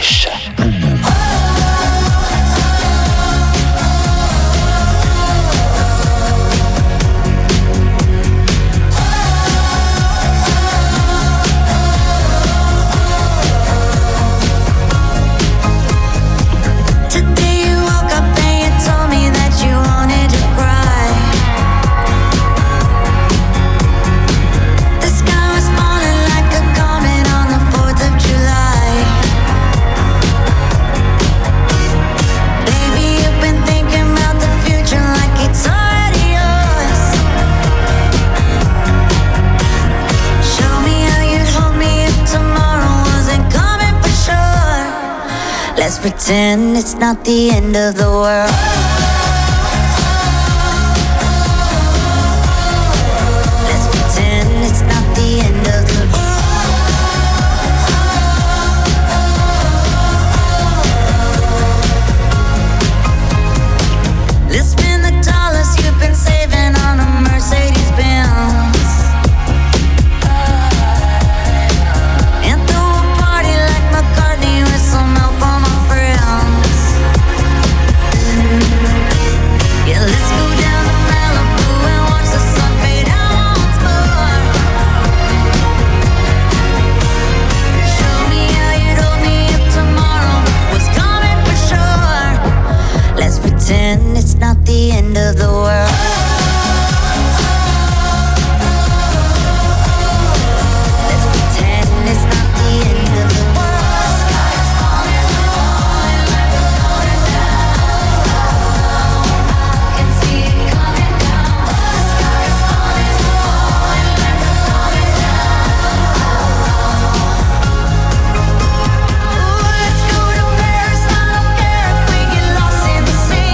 Fresh. Let's pretend it's not the end of the world. Let's pretend it's not the end of the world. Let's spend the dollars you've been saving on a Mercedes Benz. It's not the end of the world. Let's pretend it's not the end of the world. The sky is falling, falling, falling down. I can see it coming down. The sky is falling, falling, falling down. Ooh, let's go to Paris. I don't care if we get lost in the sea.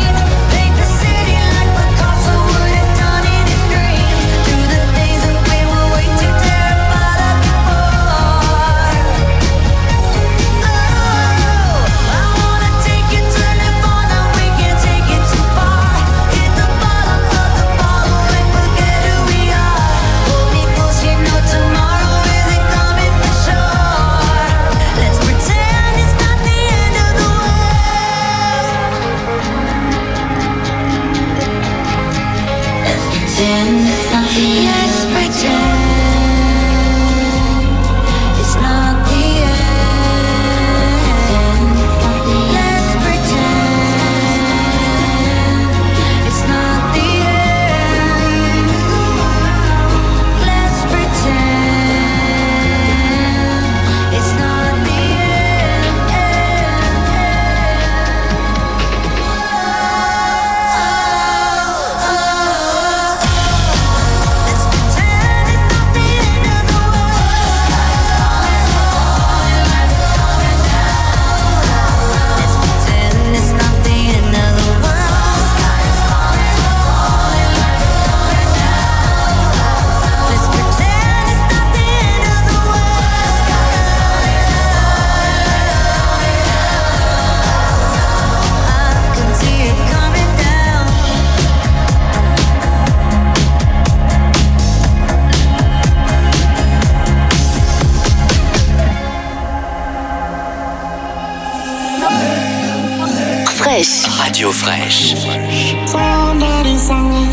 Radio Fresh. Somebody sang it.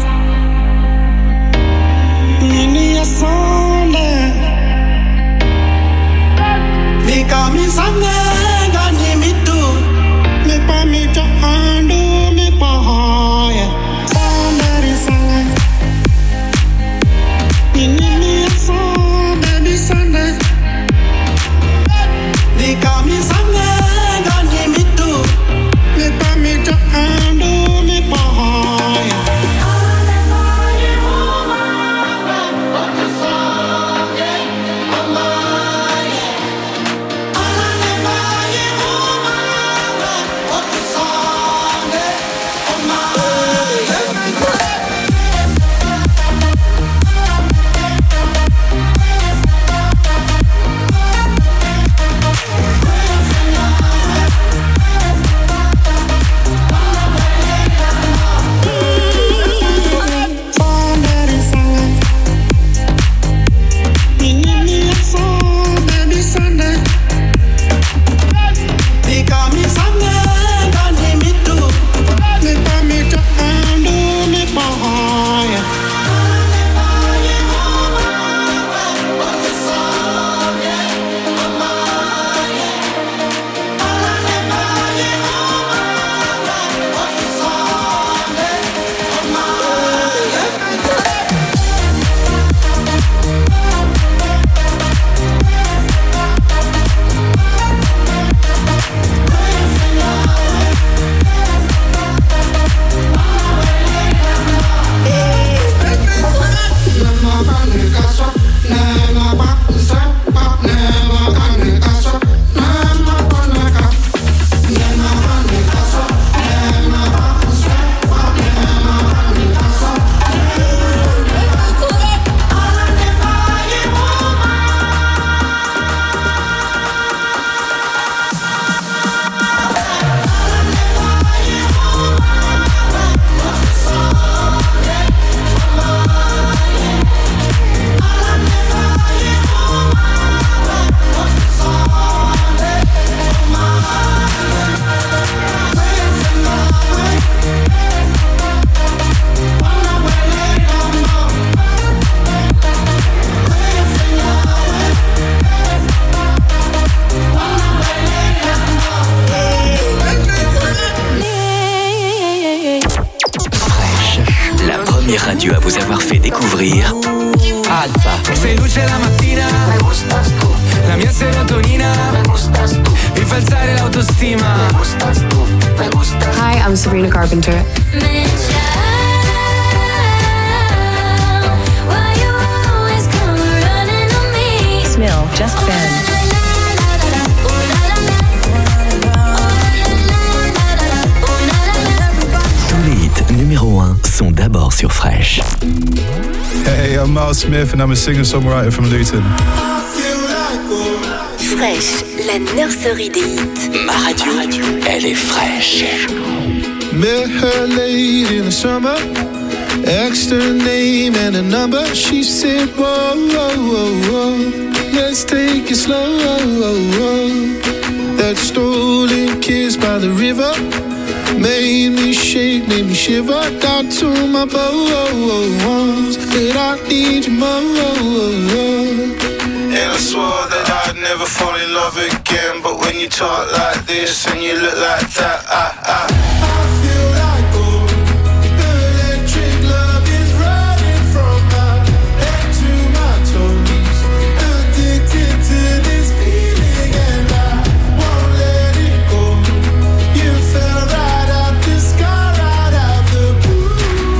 Nini a song Because me sang it, gani me do. Me pa me to handle me pa hoya. Somebody sang it. Nini a song, baby sang it. Because me sang it, gani me do. Me pa me to handle me pa hoya. All I never radio à vous avoir fait découvrir Alpha. Sei luce la mattina, me gustas tu. La mia serotonina, me gustas tu. Mi fa alzare l'autostima, me gustas tu, me gustas. Hi, I'm Sabrina Carpenter. Smil, Just Ben. Tous les hits numéro 1 sont d'abord sur Fresh. Hey, I'm Miles Smith and I'm a singer-songwriter from Luton. Fresh, la nurserie des hits. Ma radio, elle est fraîche. Met her late in the summer, asked her name and a number. She said, whoa, whoa, whoa, whoa, let's take it slow. That stolen kiss by the river made me shake, made me shiver. Down to my bones, that I need you more. And I swore that I'd never fall in love again. But when you talk like this and you look like that, I feel like gold. The electric love is running from my head to my toes. Addicted to this feeling and I won't let it go. You fell right out the sky, right out the blue.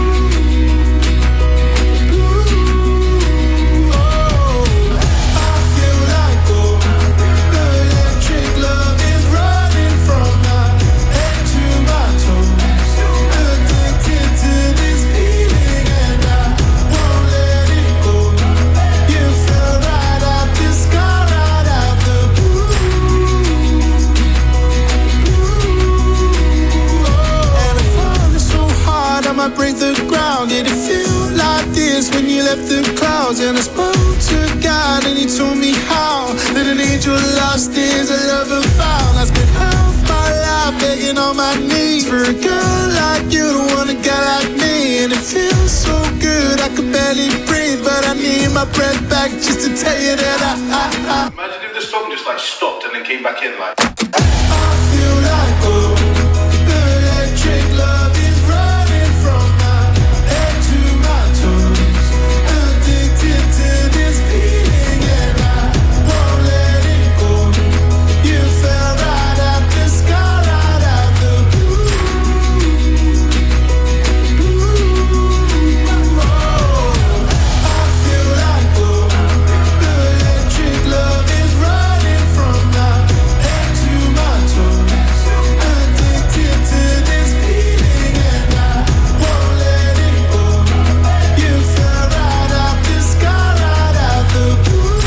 Break the ground. Did it feel like this when you left the clouds? And I spoke to God and he told me how that an angel lost is a lover found. I spent half my life begging on my knees for a girl like you to want a guy like me. And it feels so good I could barely breathe, but I need my breath back just to tell you that I Imagine if the song just like stopped and then came back in like I feel like gold. The electric love is running from my head to my toes. Addicted to this feeling and I won't let it go. You fell right out the sky, right out the blue. I feel like gold. The electric love is running from my head to my toes. Addicted to this feeling and I won't let it go. You fell right out the sky, right out the blue.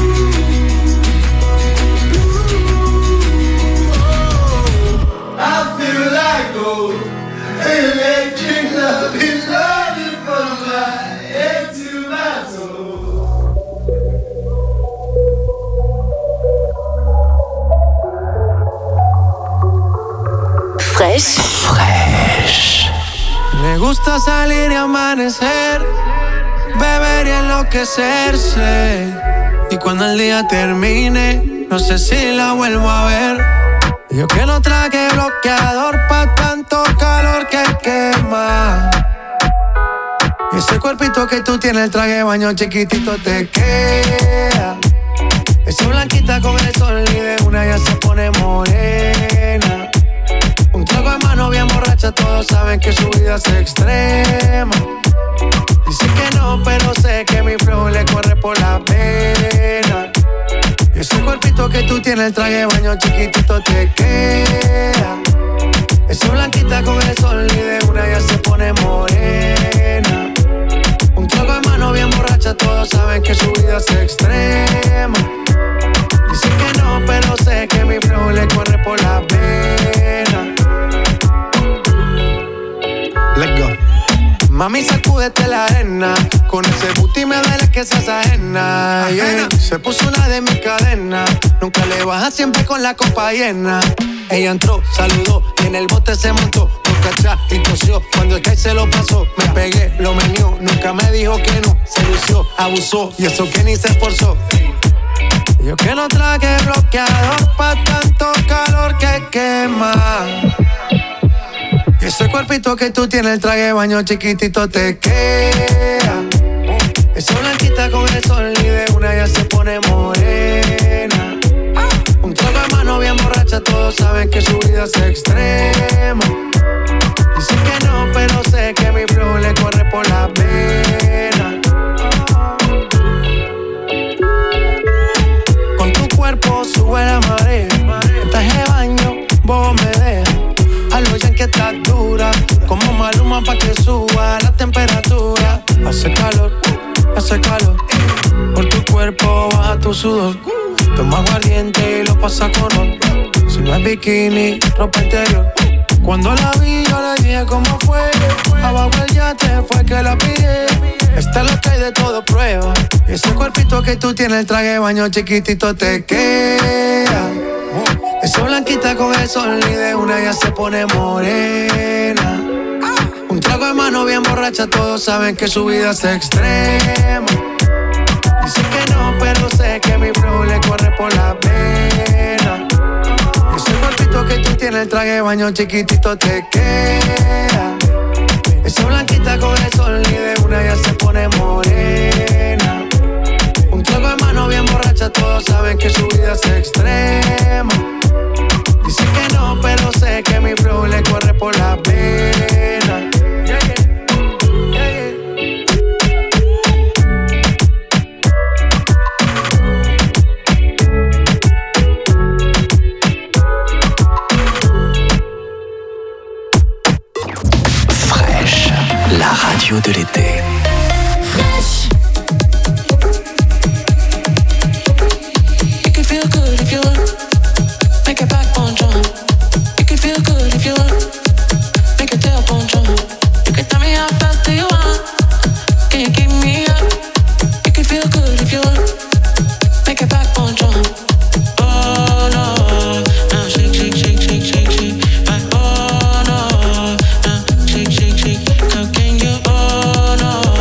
I feel like gold. Electric love is running from my head to my toes. Fresh. Fresh. Me gusta salir y amanecer, beber y enloquecerse. Y cuando el día termine, no sé si la vuelvo a ver. Yo que no traje bloqueador pa' tanto calor que quema. Y ese cuerpito que tú tienes, el traje de baño chiquitito te queda. Esa blanquita con el sol y de una ya se pone morena. Un trago en mano bien borracha, todos saben que su vida es extrema. Dice que no, pero sé que mi flow le corre por la pena. Y ese cuerpito que tú tienes, el traje de baño chiquitito te queda. Esa blanquita con el sol y de una ya se pone morena. Un trago en mano bien borracha, todos saben que su vida es extrema. Dice que no, pero sé que mi flow le corre por la pena. Let's go. Mami, sacúdete la arena. Con ese booty me duele que seas ajena, yeah. Se puso una de mis cadenas. Nunca le baja, siempre con la copa llena. Ella entró, saludó y en el bote se montó. Nunca atrás y tosió. Cuando el que se lo pasó, me pegué, lo menió. Nunca me dijo que no. Se lució, abusó y eso que ni se esforzó. Yo que no traje bloqueador pa' tanto calor que quema. Y ese cuerpo cuerpito que tú tienes, el traje de baño chiquitito te queda. Esa blanquita con el sol y de una ya se pone morena. Un trago de mano bien borracha, todos saben que su vida es extrema. Dicen que no, pero sé que mi flow le corre por la pena. Con tu cuerpo sube la marea. En traje de baño, vos me dejas. A lo ya que estás dura, como Maluma pa' que suba la temperatura. Hace calor, por tu cuerpo baja tu sudor. Toma aguardiente y lo pasa con ron. Si no es bikini, ropa interior. Cuando la vi yo le dije cómo fue. Abajo el yate fue que la pillé. Esta es la que hay de todo prueba. Y ese cuerpito que tú tienes, el traje de baño chiquitito te queda. Esa blanquita con el sol y de una ya se pone morena. Un trago de mano bien borracha, todos saben que su vida es extrema. Dicen que no, pero sé que mi flow le corre por la pena. Ese cuerpito que tú tienes, el traje de baño chiquitito te queda. Esa blanquita con el sol y de una ya se pone morena. Un trago de mano bien borracha, todos saben que su vida es extrema. Dicen que no, pero sé que mi flow le corre por la pena. Yeah, yeah. Yeah, yeah. Fresh, la radio de l'été. Fresh. You can feel good if you make your backbone jump. You can feel good if you make your tailbone jump. You can tell me how fast do you want. Can you keep me up? You can feel good if you make your backbone jump. Oh no, now shake, shake, shake, shake, shake, shake. Like oh no, now shake, shake, shake. How can you? Oh no.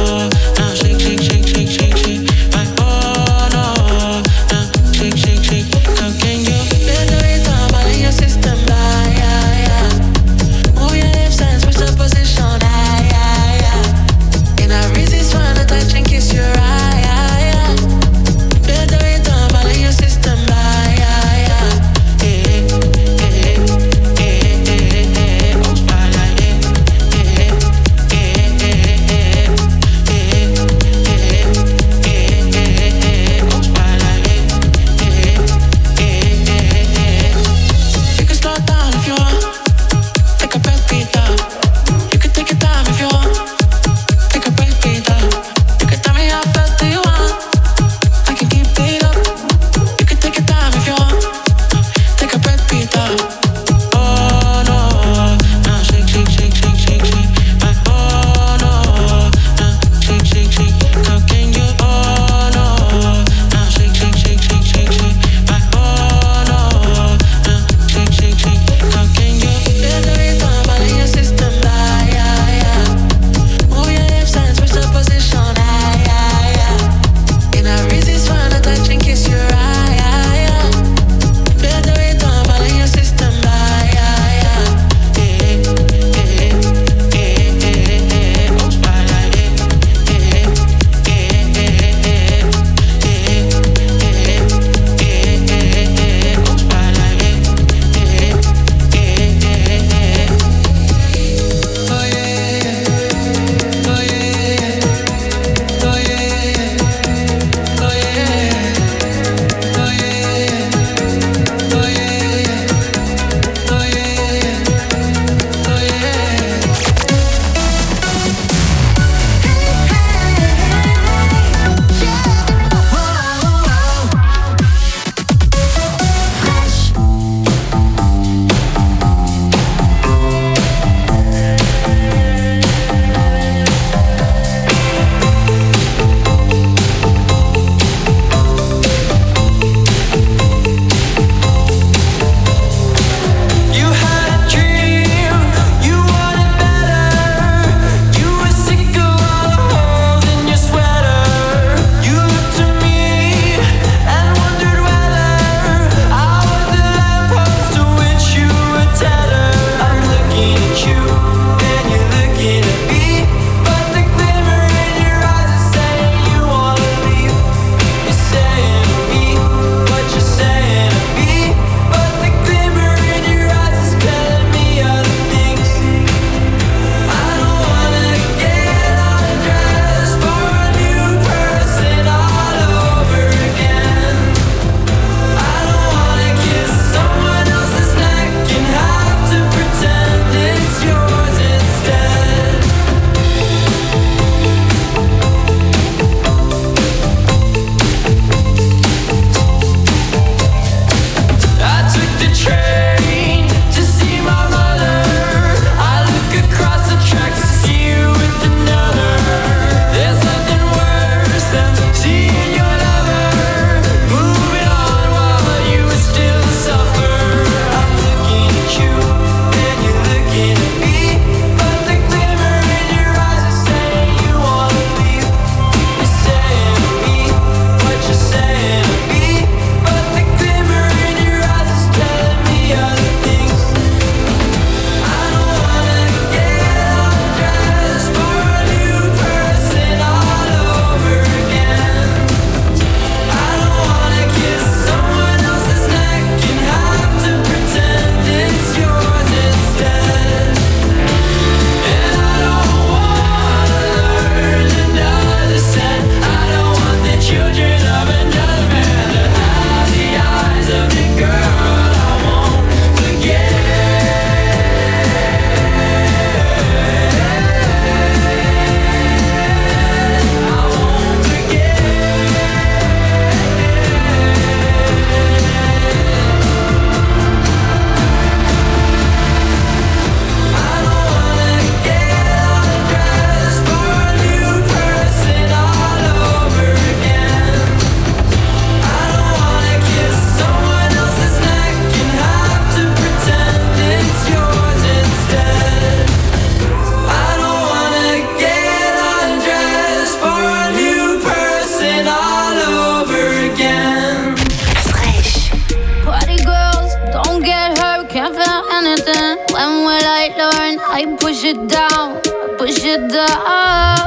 anything. When will I learn? I push it down, push it down.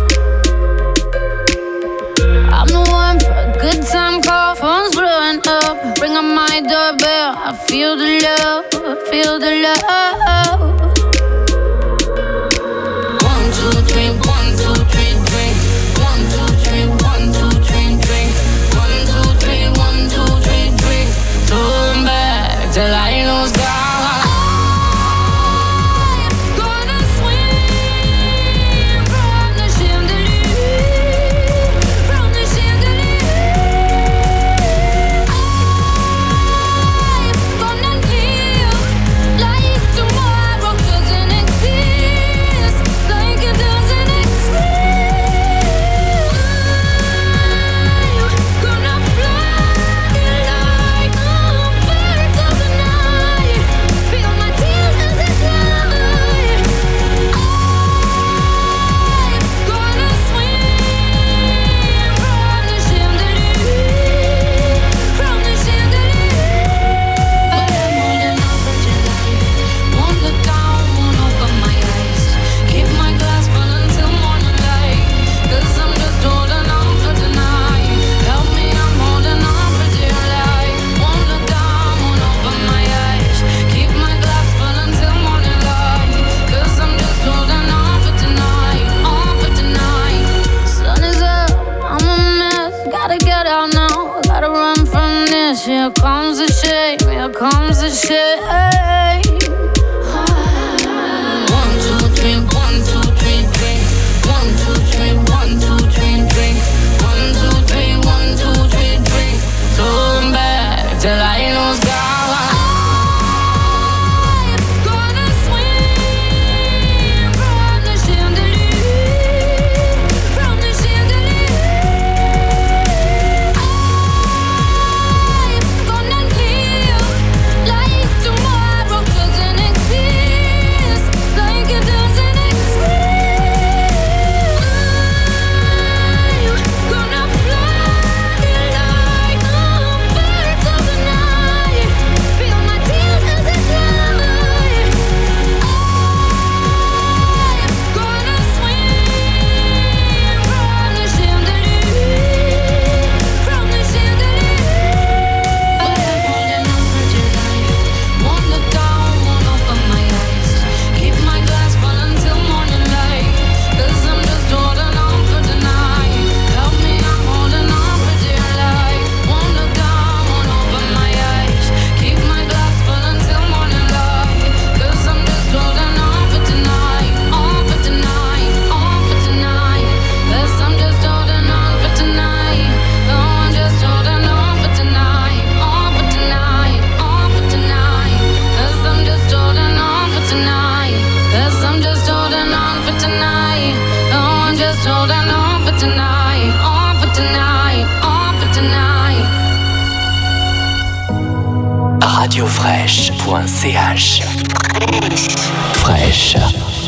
I'm the one for a good time call, phone's blowing up. Ring on my doorbell, I feel the love, I feel the love. 1, 2, 3, 1, 2, 3, drink. 1, 2, 3, 1, 2, 3, drink. 1, 2, 3, 1, 2, 3, drink. Turn back till I lose God. Here comes the shame, here comes the shame. 1, 2, 3, 1, 2, 3, drink. 1, 2, 3, 1, 2, 3, drink. 1, 2, 3, 1, 2, 3, drink. Turn back till I lose God. radiofresh.ch Fresh.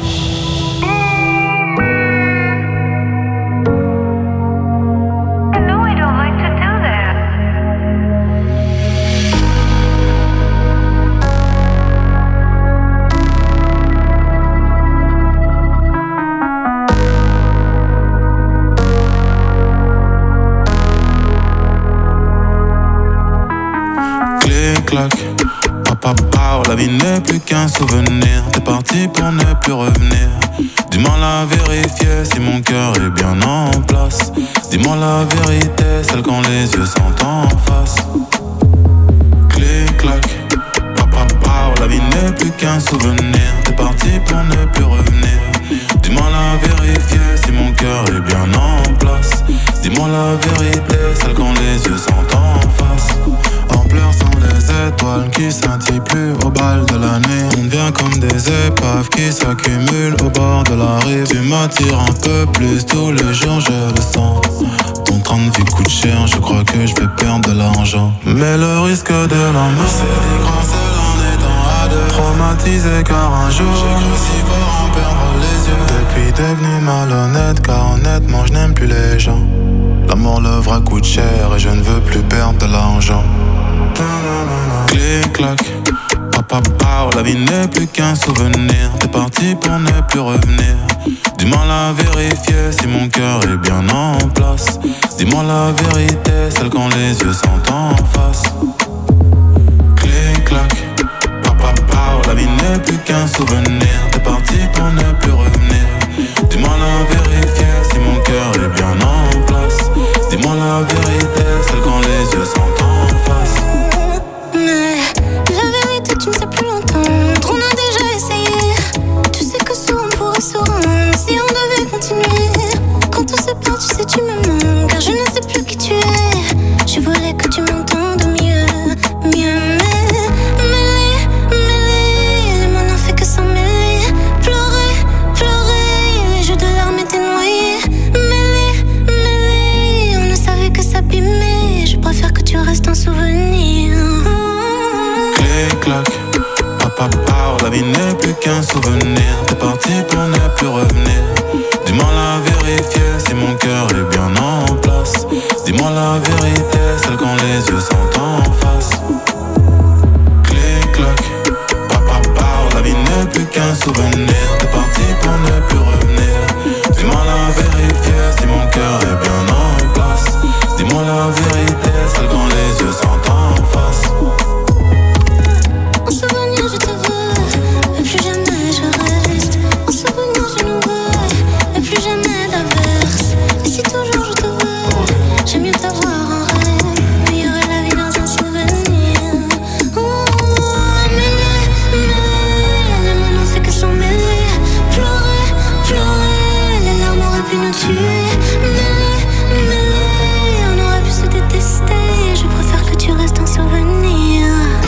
La vie n'est plus qu'un souvenir. T'es parti pour ne plus revenir. Dis-moi la vérité, si mon cœur est bien en place. Dis-moi la vérité, celle quand les yeux sont en face. Clic clac, papa pao. La vie n'est plus qu'un souvenir. T'es parti pour ne plus revenir. Dis-moi la vérité, si mon cœur est bien en place. Dis-moi la vérité, celle quand les yeux sont en face. En pleurs sont les étoiles qui scintillent plus au bal de la nuit. On devient comme des épaves qui s'accumulent au bord de la rive. Tu m'attires un peu plus tous les jours, je le sens. Ton train de vie coûte cher, je crois que je vais perdre de l'argent. Mais le risque de l'amour, c'est des grands seuls en étant à deux. Traumatisé car un jour, j'ai cru si fort en perdre les yeux. Depuis devenu malhonnête car honnêtement je n'aime plus les gens. L'amour, le vrai coûte cher et je ne veux plus perdre de l'argent. Clic clac, Papa, la vie n'est plus qu'un souvenir. T'es parti pour ne plus revenir. Dis-moi la vérité, si mon cœur est bien en place. Dis-moi la vérité, celle quand les yeux sont en face. Clic, clac, papa, la vie n'est plus qu'un souvenir. T'es parti pour ne plus revenir. Dis-moi la vérité, si mon cœur est bien en place. Dis-moi la vérité, celle quand les yeux sont en face. Mais la vérité tu ne sais plus l'entendre. On a déjà essayé. Tu sais que souvent on pourrait se rendre si on devait continuer. Quand on se perd tu sais tu me manques. Car je ne sais plus qui tu es. Je voulais que tu m'entendes mieux. Les mots n'ont fait que s'en mêler. Pleurer, les jeux de larmes étaient noyés. Mêlés, on ne savait que s'abîmer. Je préfère que tu restes un souvenir. Clic, clac, papa, la vie n'est plus qu'un souvenir. T'es parti pour ne plus revenir. Dis-moi la vérité, si mon cœur est bien en place. Dis-moi la vérité, celle quand les yeux sont en face. Clic, clac, papa, la vie n'est plus qu'un souvenir. T'es parti pour ne plus revenir. Dis-moi la vérité, si mon cœur est bien en place. Dis-moi la vérité, celle quand les yeux sont en face. En souvenir je te veux, mais plus jamais je reste. En souvenir je nous veux, mais plus jamais d'averse. Et si toujours je te veux, j'aime mieux t'avoir en rêve. Meilleure est la vie dans un souvenir. Les mots n'ont fait que s'en mêler. Pleurer, les larmes auraient pu nous tuer. On aurait pu se détester. Je préfère que tu restes un souvenir.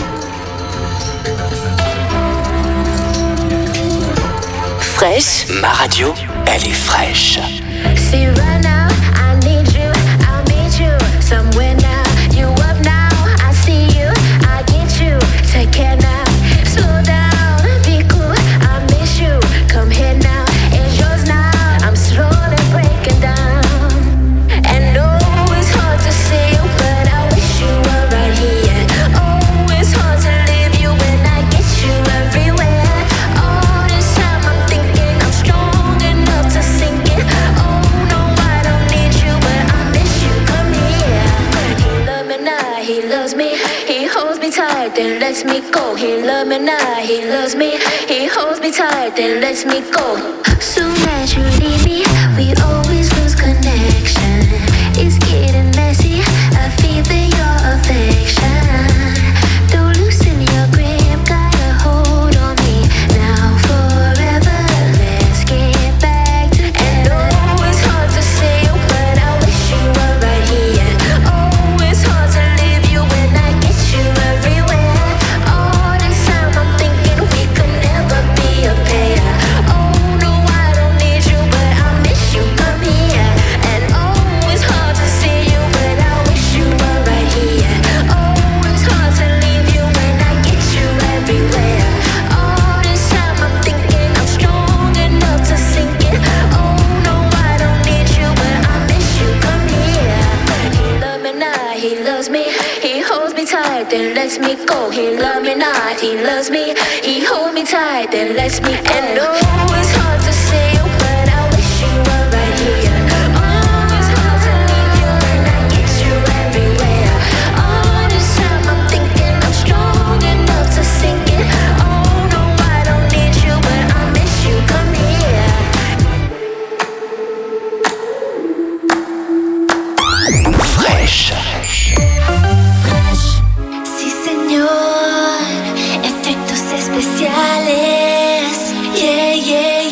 Fraîche, ma radio, elle est fraîche. See right now, I need you, I'll meet you somewhere now. You up now, I see you, I get you. Take care now, slow down, be cool, I miss you. Come here now, it's yours now. I'm slowly breaking down. And oh, it's hard to see you, but I wish you were right here. Oh, it's hard to leave you when I get you everywhere. All this time I'm thinking I'm strong enough to sink it. Oh no, I don't need you, but I miss you. Come here. He loves me now, he loves me. He holds me tight, then lets me go. He loves me now, he loves me. He holds me tight, then lets me go. Soon as you leave me, we always lose connection. It's getting messy, I feel your affection. Don't loosen your grip, got a hold on me. Now forever, let's get back together. And oh, it's hard to say you, but I wish you were right here. Oh, it's hard to leave you when I get you everywhere. All this time I'm thinking we could never be a pair. Oh no, I don't need you, but I miss you. Come here. And oh, it's hard to see you, but I wish you were right here. Oh, it's hard to leave you when I get you everywhere. All this time I'm thinking I'm strong enough to sink it. Oh no, I don't need you, but I miss you. Come here. He loves me now, he loves me. He holds me tight, then lets me go. He loves me not, he loves me. He holds me tight, then lets me go. And oh, it's hard to see you, but I wish you were right here. Oh, it's hard to leave you when I get you everywhere. All this time I'm thinking I'm strong enough to sink it. Oh no, I don't need you, but I miss you. Come here. Fraîche. Sí, señor, efectos especiales. Yeah, yeah,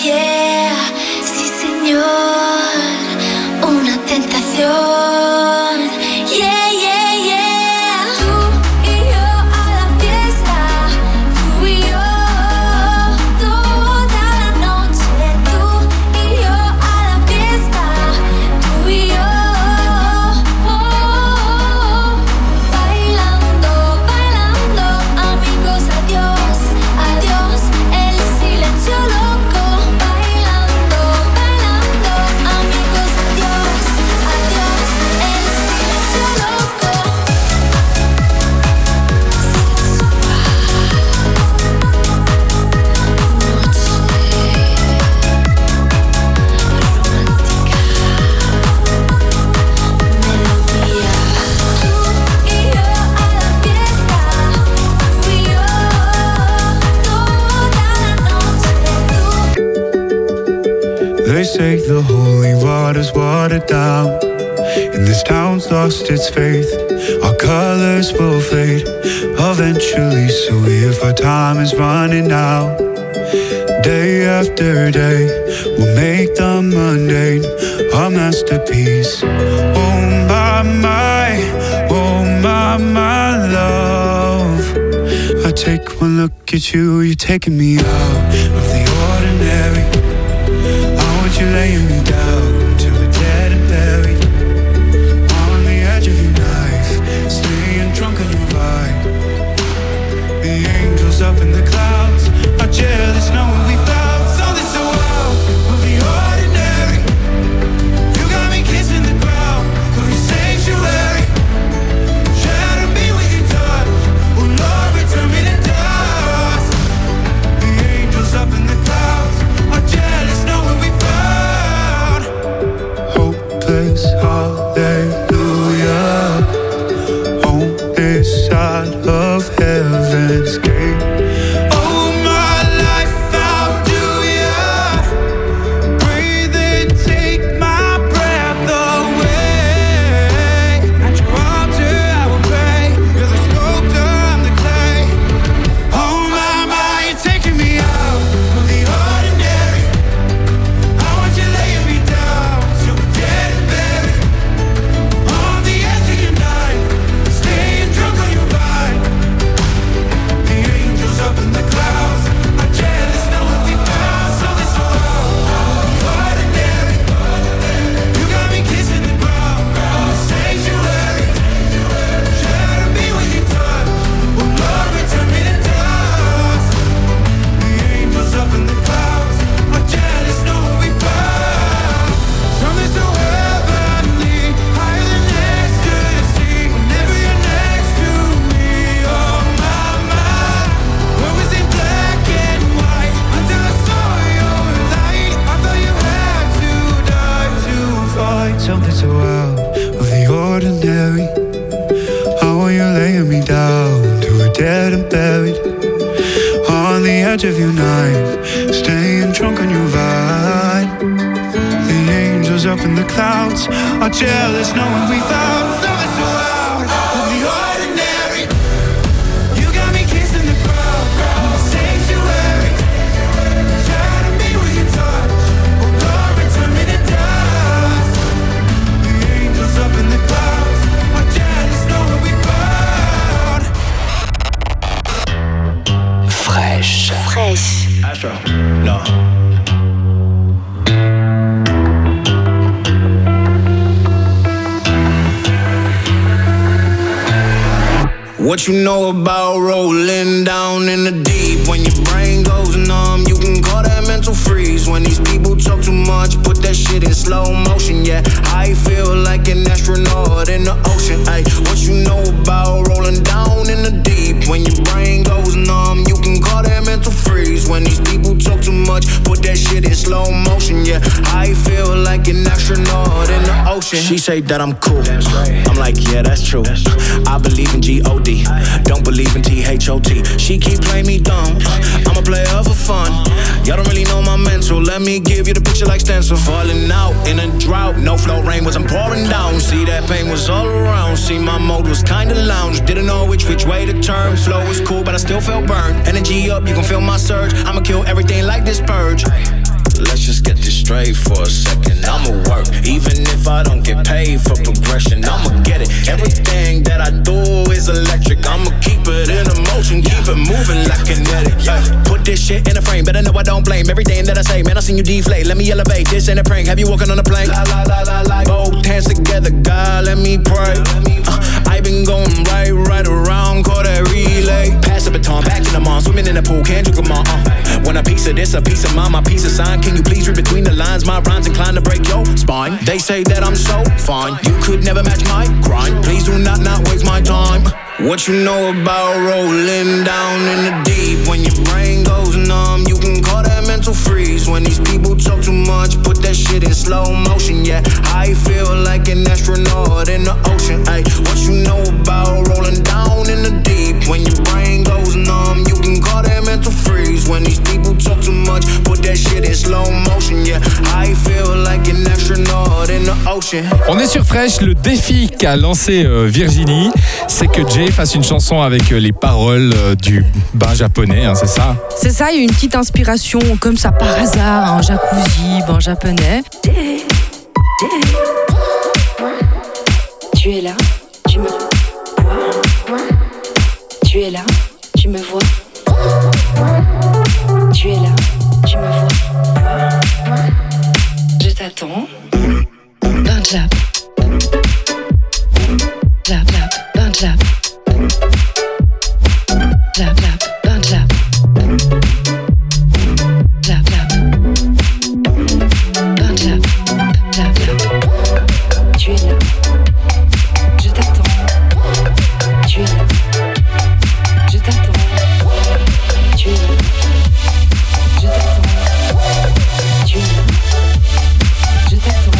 They say the holy water's watered down, and this town's lost its faith. Our colors will fade eventually, so if our time is running out, day after day, we'll make the mundane our masterpiece. Oh my love, I take one look at you, you're taking me out of the ordinary. I want you laying me down till we're dead and buried, on the edge of your knife, staying drunk on your vibe. The angels up in the clouds are jealous knowing we found something so out of the ordinary. You got me kissing the ground of your sanctuary. Shadow me with your touch, oh Lord, return me to dust. The angels up in the clouds are jealous knowing we found hopeless hallelujah on this side of heaven's gate. Oh my life, how do ya breathe and take my breath away? At your altar I will pray, you're the sculptor, I'm the clay. Oh my, you're taking me out of the ordinary. I want you laying me down till we're dead and buried, on the edge of your knife, staying drunk on your vine. The angels up in the clouds are jealous knowing we found something so out of the ordinary. You got me kissing the ground in the sanctuary. Shadow me with your touch, oh Lord, return me to dust. The angels up in the clouds are jealous knowing we found something so heavenly, higher than ecstasy. Whenever you're next to me, oh my, what was in black and white until I saw your light? I thought you had to die to find something so out of the ordinary. How are you laying me down till we're dead and buried, on the edge of your knife, staying drunk on your vine. The angels up in the clouds are jealous knowing we found something so out of the ordinary. You got me kissing the ground in the sanctuary. Shadow me with your touch, oh Lord, return me to dust. The angels up in the clouds are jealous knowing we found Fresh. Astro, no. What you know about rolling down in the deep? When your brain goes numb, you can call that mental freeze. When these people talk too much, put that shit in slow motion. Yeah, I feel like an astronaut in the ocean. Ay, what you know about rolling down in the deep? When your brain goes numb, you can call that mental freeze. When these people talk too much, put that shit in slow motion. Yeah, I feel like an astronaut in the ocean. She say that I'm cool. That's right. I'm like, yeah, that's true. I believe in G-O-D, don't believe in T-H-O-T. She keep playing me dumb, I'm a player for fun. Y'all don't really know my mental, let me give you the picture like stencil. Falling out in a drought, no flow rain wasn't pouring down. See that pain was all around, see my mode was kinda lounge. Didn't know which way to turn, flow was cool but I still felt burned. Energy up, you can feel my surge, I'ma kill everything like this purge. Let's just get this straight for a second. I'ma work, even if I don't get paid for progression. I'ma get it. Everything that I do is electric. I'ma keep it in motion, keep it moving like kinetic. Put this shit in a frame, better know I don't blame everything that I say. Man, I seen you deflate. Let me elevate. This ain't a prank. Have you walking on a plane? Both hands together, God, let me pray. I been going right around, call that relay. Pass the baton, back to the mom, swimming in the pool, can't drink them all. Want a piece of this, a piece of mine, my piece of sign. Can you please read between the lines? My rhymes inclined to break your spine. They say that I'm so fine, you could never match my grind. Please do not waste my time. What you know about rolling down in the deep? When your brain goes numb, you can call that mental freeze. When these people talk too much, put that shit in slow motion. Yeah, I feel like an astronaut in the ocean. Ay, what you know about rolling down in the deep? When your brain goes numb, you can call that mental freeze. When these people talk too much, put that shit in slow motion, yeah. I feel like an astronaut in the ocean. On est sur Fresh, le défi qu'a lancé Virginie, c'est que Jay fasse une chanson avec les paroles du bain japonais, hein, c'est ça? C'est ça, il y a une petite inspiration comme ça par hasard, un jacuzzi, bain japonais. Tu es là, tu me vois. Tu es là, tu me vois. Tu es là, tu me vois. Je t'attends. Bain jap. Jap jap, bain jap. Jap jap, bain jap. Jap jap. Bain jap. Jap jap. Tu es là. Je t'attends. Tu es là. Je t'attends. Tu es là. Je t'attends. Tu es là. Je t'attends.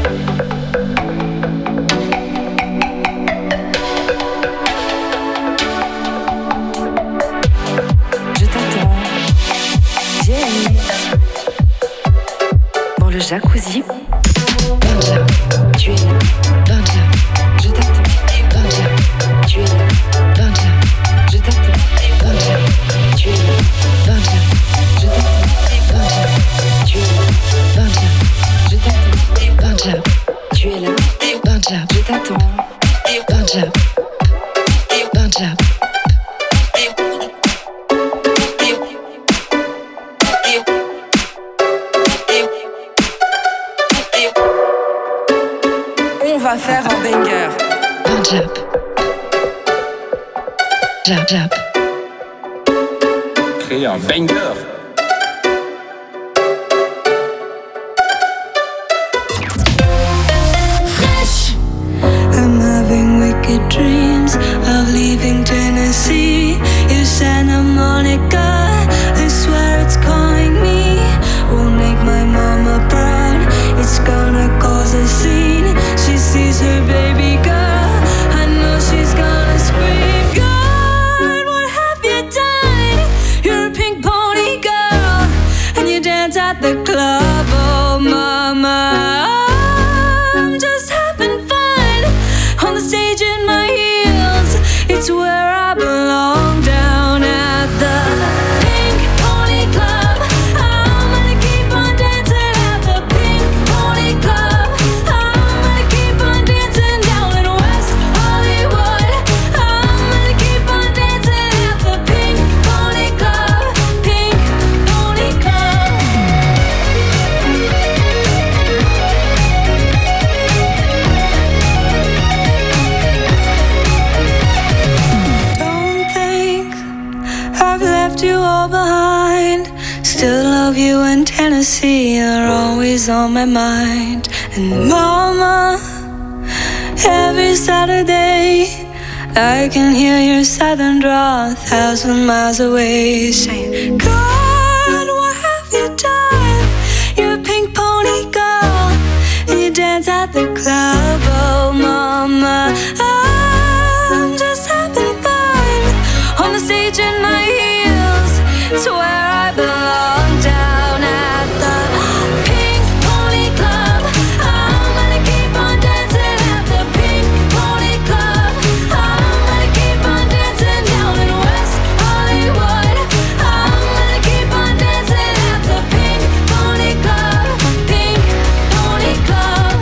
Dans le jacuzzi. Banja, tu es là. Banja, je t'attends. Banja, tu es là. Banja, je t'attends. Banja, tu es là. Banja, je t'attends. Banja, tu es là. Banja, je t'attends. Banja, tu es là. Banja, je t'attends. Banja, Banja. On va faire un banger. Jab. Jab, jab. Créer un banger. I'm having wicked dreams of leaving Tennessee. You Santa Monica, I swear it's calling me. Will make my mama proud. It's gonna cause a scene. She sees her baby girl. I know she's gonna scream. God, what have you done? You're a pink pony girl, and you dance at the club. Oh, mama. Stage in my heels, it's where I belong, down at the Pink Pony Club. I'm gonna keep on dancing at the Pink Pony Club. I'm gonna keep on dancing down in West Hollywood. I'm gonna keep on dancing at the Pink Pony Club. Pink Pony Club. I've left you all behind. Still love you in Tennessee. You're always on my mind. And mama, every Saturday I can hear your southern drawl 1,000 miles away, saying, God, what have you done? You're a pink pony girl, and you dance at the club. Oh, mama, I'm just having fun on the stage in my heels. It's where I belong, down at the Pink Pony Club. I'm gonna keep on dancing at the Pink Pony Club. I'm gonna keep on dancing down in West Hollywood. I'm gonna keep on dancing at the Pink Pony Club. Pink Pony Club.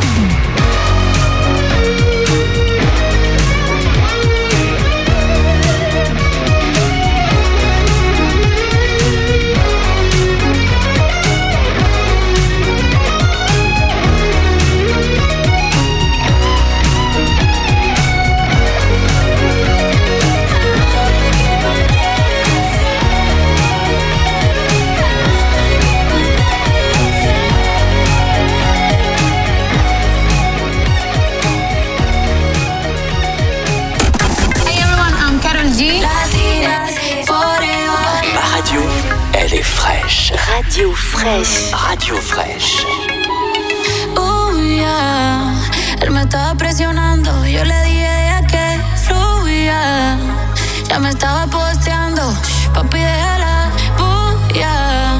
Hey everyone, I'm Karol G. Ma radio, elle est fraîche. Radio fraîche. Radio fraîche. Oh yeah, él me estaba presionando. Yo le dije a que fluya. Ya me estaba posteando. Papi, déjala, bulla.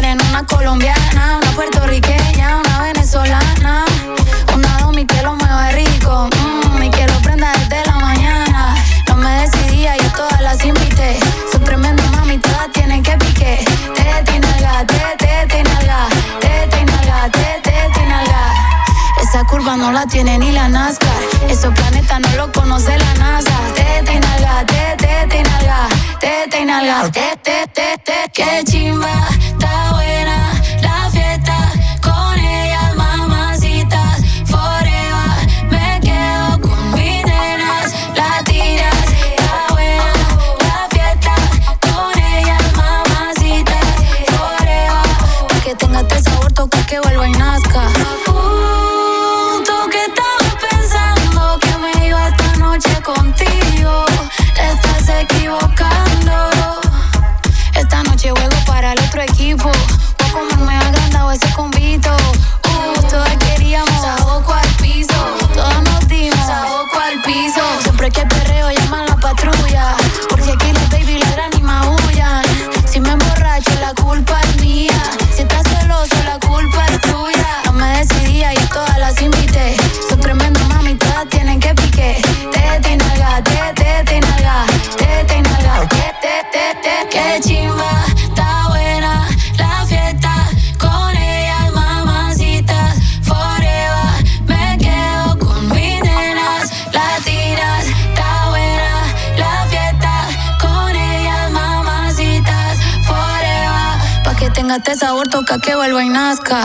quieren una colombiana, una puertorriqueña, una venezolana, una domi que lo mueve rico. Y quiero prenda desde la mañana. No me decidía, yo todas las invité. Son tremendo mami, todas tienen que pique. Tete y nalga, tete y nalga, tete y nalga, tete y nalga. Esa curva no la tiene ni la NASCAR. Esos planetas no lo conoce la NASA. Tete y nalga, tete y nalga, tete y nalga, tete. Qué chimba, está buena la fiesta. Con ellas mamacitas forever. Me quedo con mis nenas latinas. Está buena la fiesta. Con ellas mamacitas forever. Pa' que tenga este sabor, toca que vuelva y nazca. Tú que estabas pensando que me iba esta noche contigo, te estás equivocando. Esta noche juego para el otro equipo. Voy a comerme agrandado ese convito. Todas queríamos saboco al piso. Todas nos dimos saboco al piso. Siempre que perreo llaman la patrulla, porque aquí los baby ladran y maullan. Si me emborracho la culpa es mía. Si estás celoso la culpa es tuya. No me decidía y todas las invité. Son tremendo mami, todas tienen que pique. Tete y nalga, tete y nalga, tete y nalga, tete. Qué chimba, está buena la fiesta. Con ellas mamacitas forever. Me quedo con mis nenas latinas. Está buena la fiesta. Con ellas mamacitas forever. Pa' que tenga este sabor, toca que vuelva y nazca.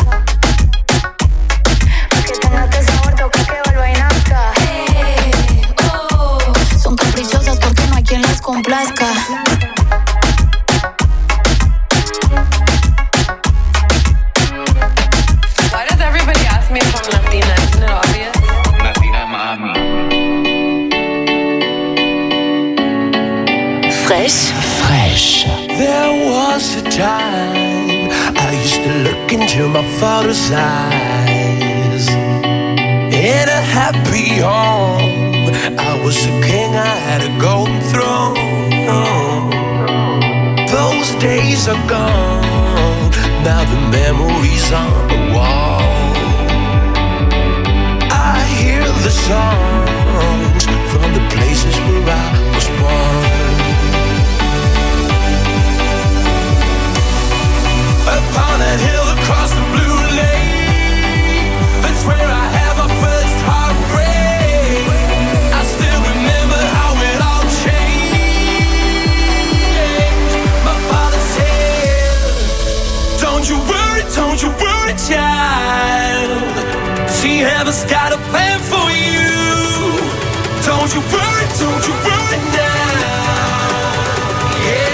Pa' que tenga este sabor, toca que vuelva y nazca. Son caprichosas porque no hay quien las complazca. Why does everybody ask me if I'm Latina? Isn't it obvious? Latina mami. Fresh. There was a time I used to look into my father's eyes. In a happy home, I was a king, I had a golden throne. Those days are gone, now the memories on the wall. I hear the songs from the places where I was born. Upon a hill across the blue lake, that's where I had my first heartbreak. I still remember how it all changed. My father said, don't you worry, child. See, heaven's got a plan for you. Don't you worry now. Yeah.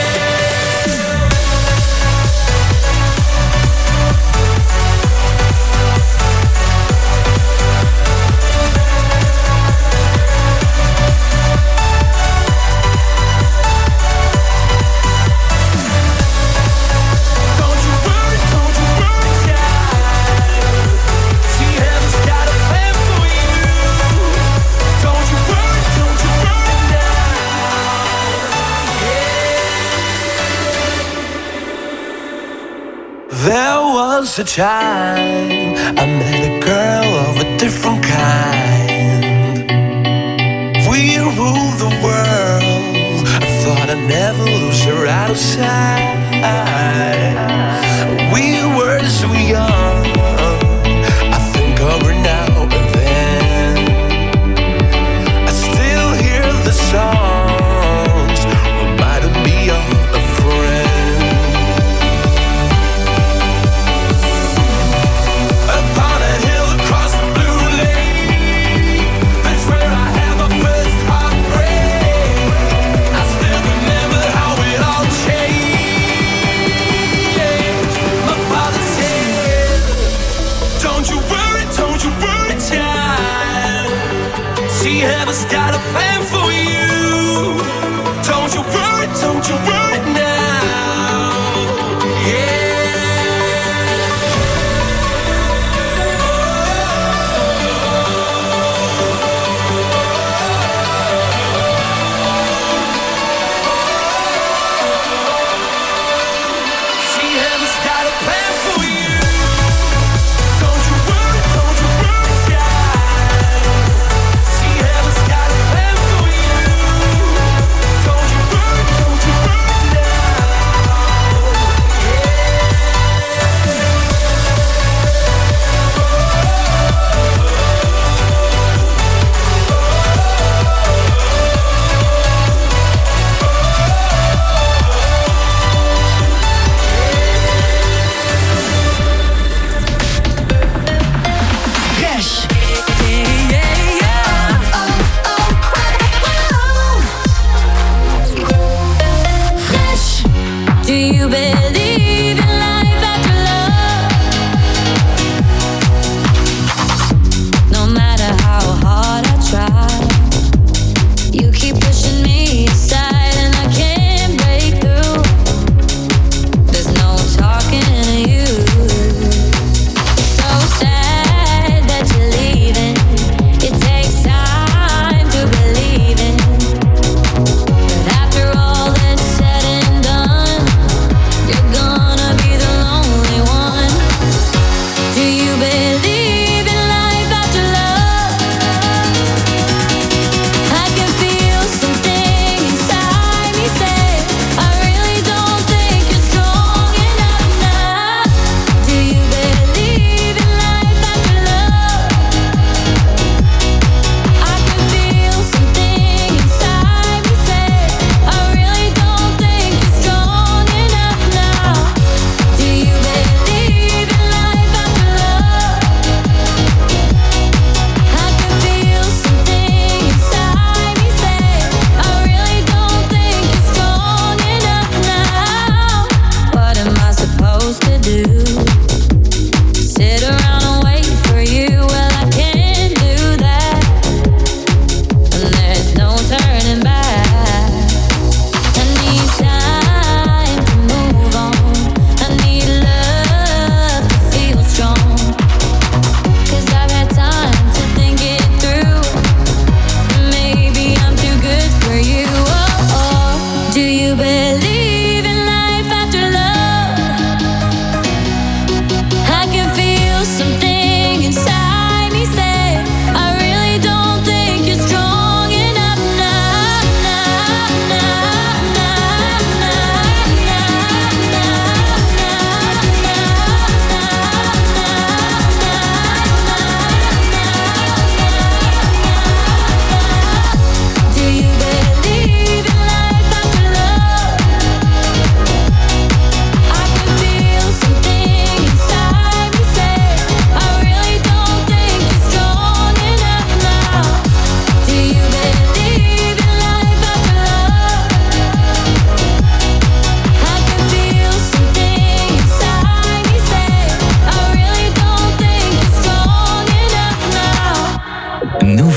There was a time I met a girl of a different kind. We ruled the world. I thought I'd never lose her out of sight. We were so young. I think of her now and then. I still hear the songs reminding me of a friend. Heaven's got a plan for you. Don't you worry now. Yeah. See,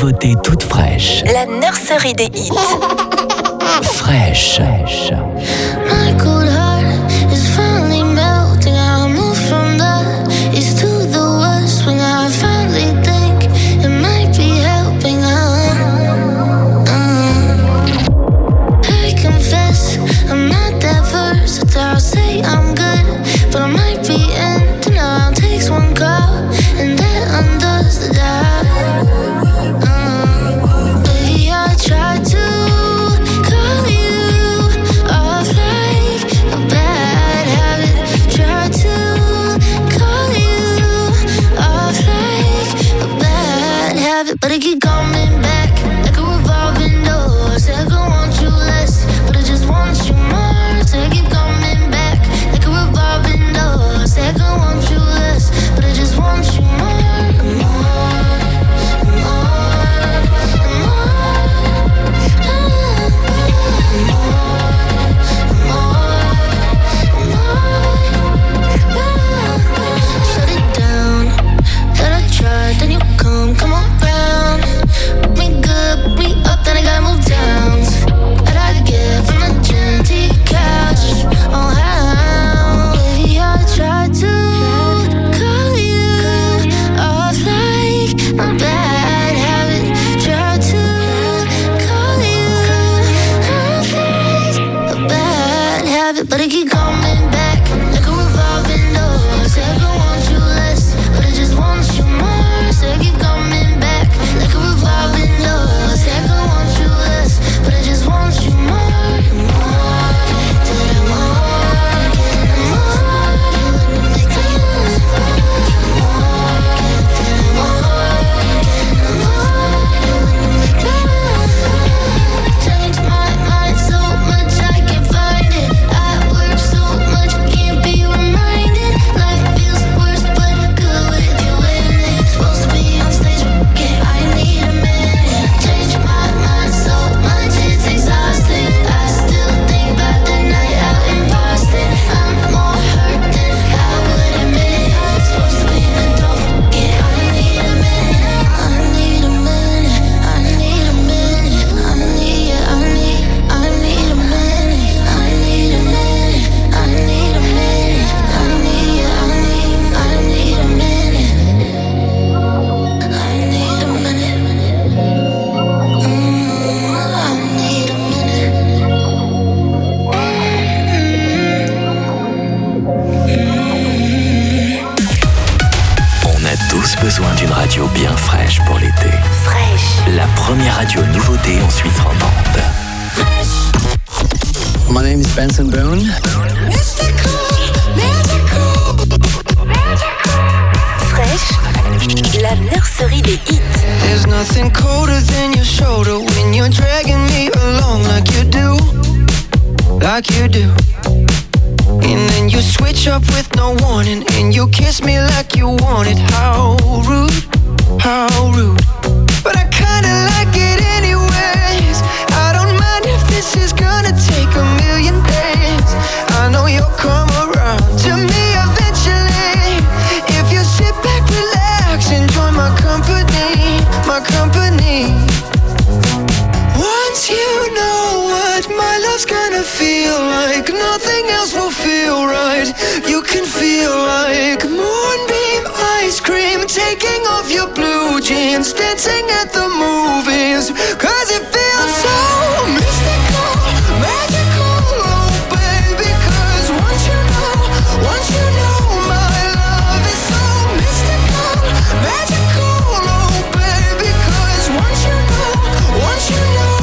nouveautés toutes fraîches. La nurserie des hits. Fraîche. My cold heart is finally melting. I move from the east to the west when I finally think it might be helping. I confess I'm not that versatile. Say I'm good, but I might be in denial. Takes one call and that undoes the job. Baby, I tried to call you off like a bad habit. Tried to call you off like a bad habit, but I keep coming back like a revolving door. Say I don't want you less, but I just want you more. Say I keep coming back like a revolving door. Say I don't want you less, but I just want you more. Then you come on round. Put me good, put me up, then I gotta move down. That I get from the gym to your couch. Oh, how, baby, I tried to call you off like a bad habit. Tried to call you off like a bad habit, but I keep coming back like a revolving door. Say I don't want you less, but I just want you more. I keep coming back like a revolving door. Say I don't want you less, but I just want you more. Change my mind so much I can't find it. I work so much, can't be reminded. Life feels worse, but good with you in it. Supposed to be on stage, yeah, I need a minute. Change my mind so much, it's exhausting. I still think about the night out in Boston. I'm more hurt than I would admit. Supposed to be the dope, yeah, I need a minute. I need a minute. I need a minute. I need a minute. I need a minute. I need a minute. I need a minute. I need a minute. I need a minute. I need a On a tous besoin d'une radio bien fraîche pour l'été. Fraîche. La première radio nouveauté en Suisse romande. My name is Benson Boone. Fraîche. La nurserie des hits. There's nothing colder than your shoulder when you're dragging me along like you do. Like you do. And then you switch up with no warning and you kiss me like you want it. How rude, how rude. But I kinda like it anyways. I don't mind if this is gonna take a million days. I know you'll come around to me eventually. If you sit back, relax, enjoy my company, my company. Once you know what my love's gonna feel like, nothing else will feel right. You can feel like moonbeam ice cream, taking off your blue jeans, dancing at the movies, 'cause it feels so mystical, magical, oh baby. 'Cause once you know my love is so mystical, magical, oh baby. 'Cause once you know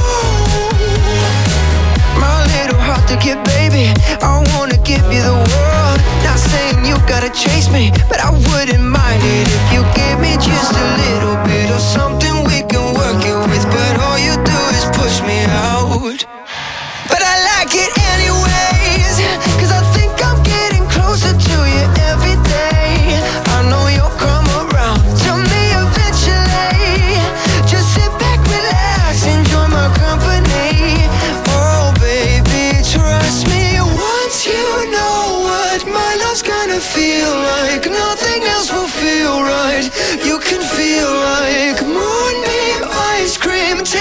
my little heart to get, baby, I wanna give you the world. Not saying you gotta chase me, but I wouldn't mind it if you give me just a little bit of something we can work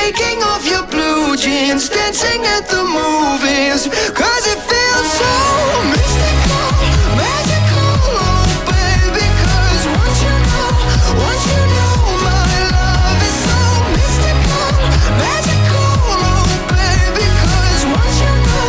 taking off your blue jeans, dancing at the movies, 'cause it feels so mystical, magical, oh baby, 'cause once you know my love is so mystical, magical, oh baby, 'cause once you know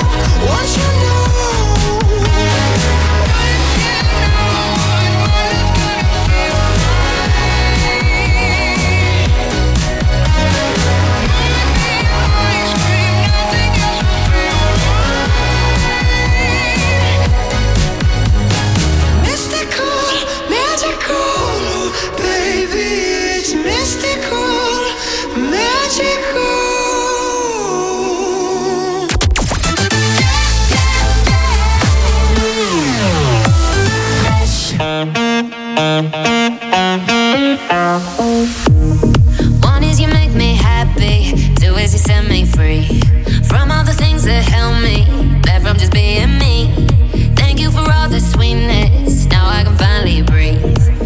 One is you make me happy, two is you set me free from all the things that held me back from just being me. Thank you for all the sweetness, now I can finally breathe,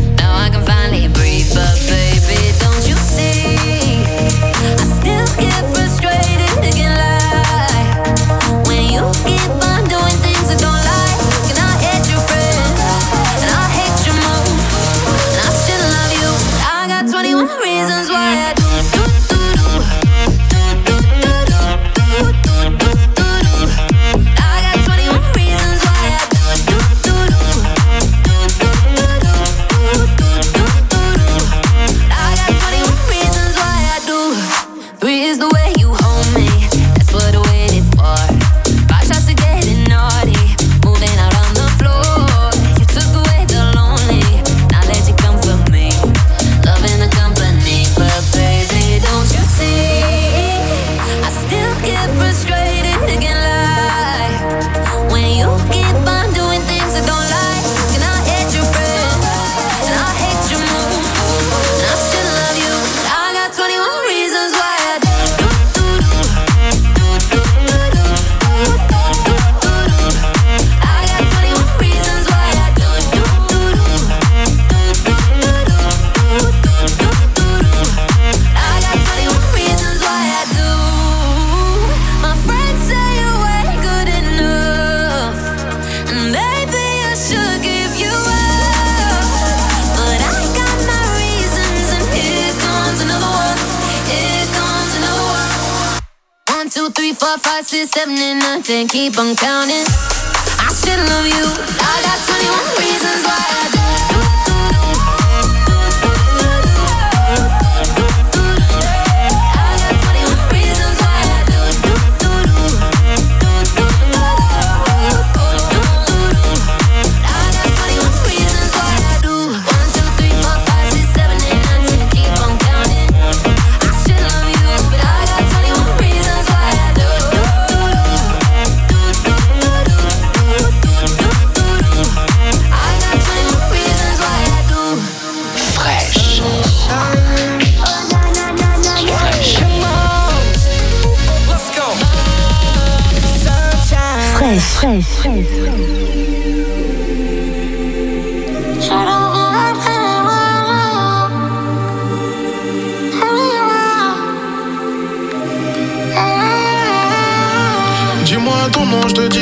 but baby, don't you see, I still get frustrated, again lie, when you keep on doing things I don't like, and I hate your friends, and I hate your moves, and I still love you, I got 21 reasons why I do. Two, three, four, five, six, seven, and 9, 10. Keep on counting. I should love you. I got 21 reasons why I do.